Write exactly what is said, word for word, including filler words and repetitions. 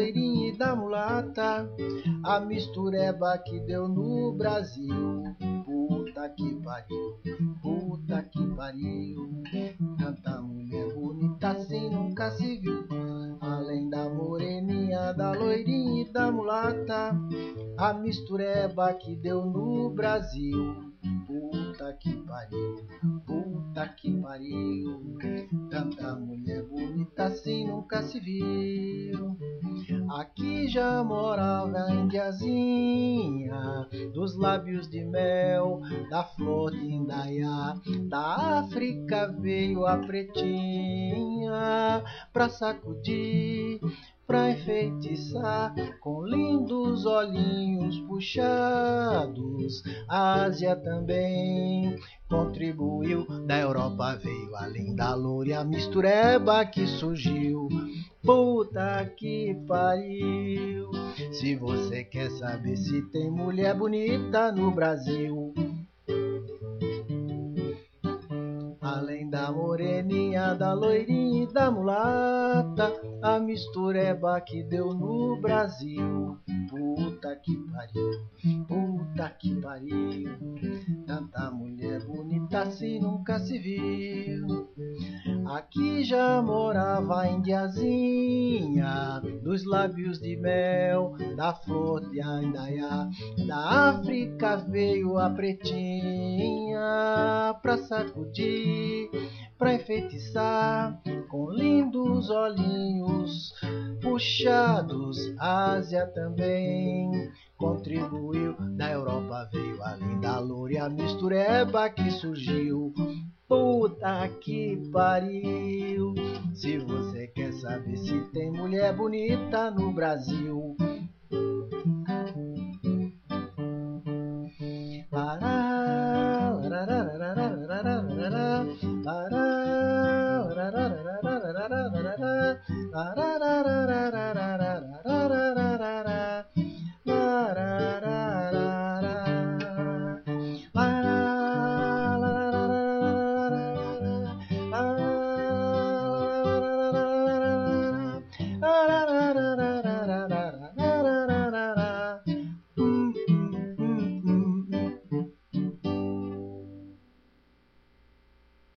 loirinha e da mulata, a mistureba que deu no Brasil. Puta que pariu, puta que pariu, tanta mulher bonita assim nunca se viu. Além da moreninha, da loirinha e da mulata, a mistureba que deu no Brasil. Puta que pariu, puta que pariu, tanta mulher bonita assim nunca se viu. Aqui já morava a indiazinha, dos lábios de mel, da flor de indaiá. Da África veio a pretinha, pra sacudir, pra enfeitiçar, com lindos olhinhos puxados. A Ásia também contribuiu, da Europa veio a linda loura, a mistureba que surgiu. Puta que pariu, se você quer saber se tem mulher bonita no Brasil. Além da moreninha, da loirinha e da mulata, a mistureba que deu no Brasil. Puta que pariu, puta que pariu, tanta mulher bonita assim nunca se viu. Aqui já morava a indiazinha, dos lábios de mel, da flor de indaiá. Da África veio a pretinha, pra sacudir, pra enfeitiçar, com lindos olhinhos puxados. A Ásia também contribuiu, da Europa veio a linda loura, e a mistureba que surgiu. Puta que pariu, se você quer saber se tem mulher bonita no Brasil. Pará, larararararararararará, pará, larararararararararará, pará.